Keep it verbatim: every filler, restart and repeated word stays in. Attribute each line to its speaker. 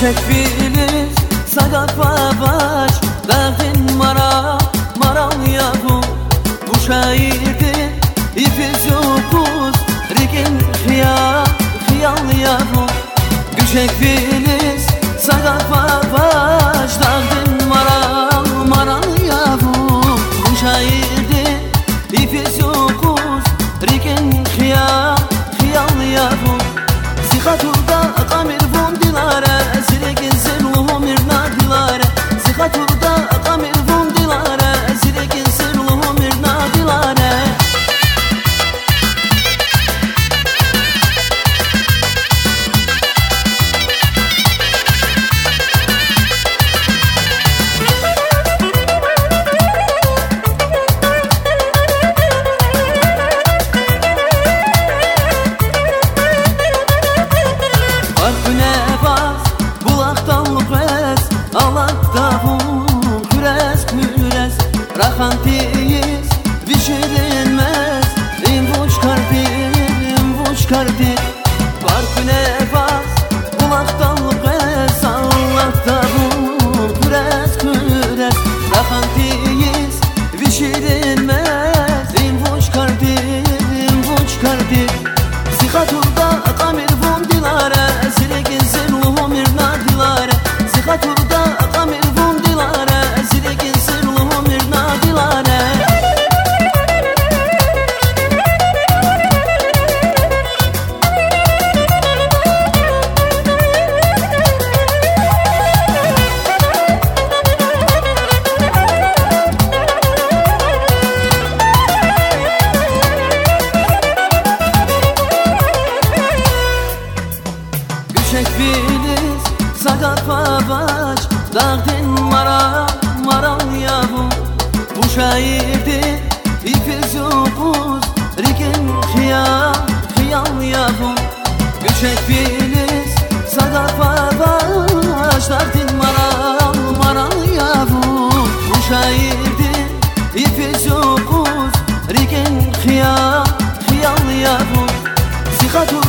Speaker 1: Küçük filiz sagafa baş dağın mara maral yavu. Bu şairdi ifiz okuz rigin hiyal hiyal yavu. Küçük filiz sagafa baş dağın maral maral yavu. Bu şairdi ifiz okuz rigin hiyal hiyal yavu. Zikaturda kamir vum dilare zirgin zirluhum irna dilare. Zikaturda kamir vum dilare zirgin zirluhum irna dilare. Rahantiyiz vişirilmez İmvuç kardir, imvuç kardir. Farkı ne bas, bulaktanlık es Allah'ta bu küres küres. Rahantiyiz vişirilmez İmvuç kardir, imvuç kardir. Zikaturda kamir vum dilare zirgin zirluhum irna dilare. Zikaturda kamir vum dilare zirgin zirluhum irna dilare. Küçük filiz sagafa baş dağın mara maral yavu. Bu şairdi ifiz okuz rigin hiyal hiyal yavu. Küçük filiz sagafa baş dağın maral maral yavu. Bu şairdi ifiz okuz rigin hiyal hiyal yavu. Zikatur